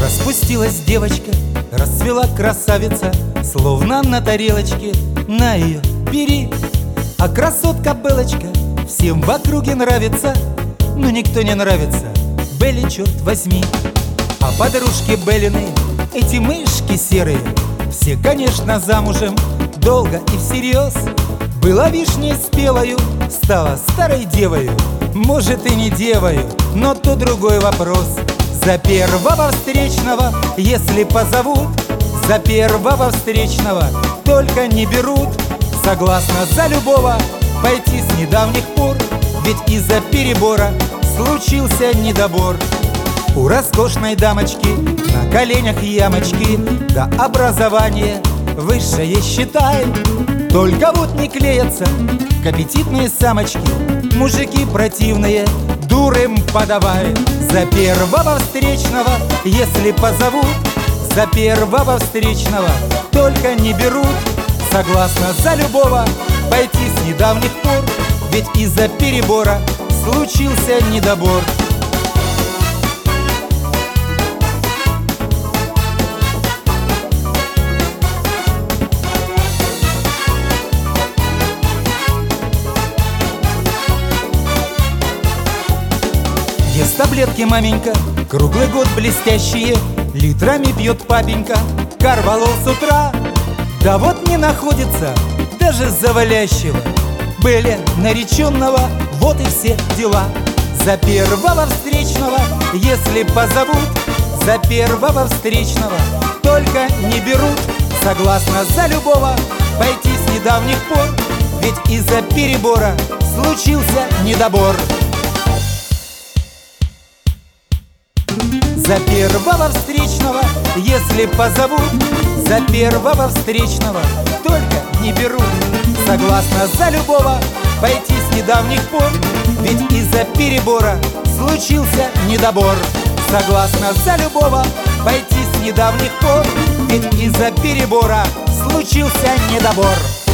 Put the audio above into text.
Распустилась девочка, расцвела красавица, словно на тарелочке, на ее бери. А красотка Белочка всем в округе нравится, но никто не нравится Белле, черт возьми. А подружки Беллины, эти мышки серые, все, конечно, замужем, долго и всерьез. Была вишней спелою, стала старой девою, может и не девою, но то другой вопрос. За первого встречного, если позовут, за первого встречного только не берут. Согласна за любого пойти с недавних пор, ведь из-за перебора случился недобор. У роскошной дамочки на коленях ямочки, да образование высшее считай. Только вот не клеятся к аппетитные самочки, мужики противные, дурым подавай. За первого встречного, если позовут, за первого встречного только не берут. Согласна за любого пойти с недавних пор, ведь из-за перебора случился недобор. Ест таблетки маменька, круглый год блестящие, литрами пьет папенька карвалол с утра. Да вот не находится даже завалящего Белле нареченного, вот и все дела. За первого встречного, если позовут, за первого встречного только не берут. Согласна за любого пойти с недавних пор, ведь из-за перебора случился недобор. За первого встречного, если позовут, за первого встречного только не берут. Согласна за любого пойти с недавних пор, ведь из-за перебора случился недобор. Согласна за любого пойти с недавних пор, ведь из-за перебора случился недобор.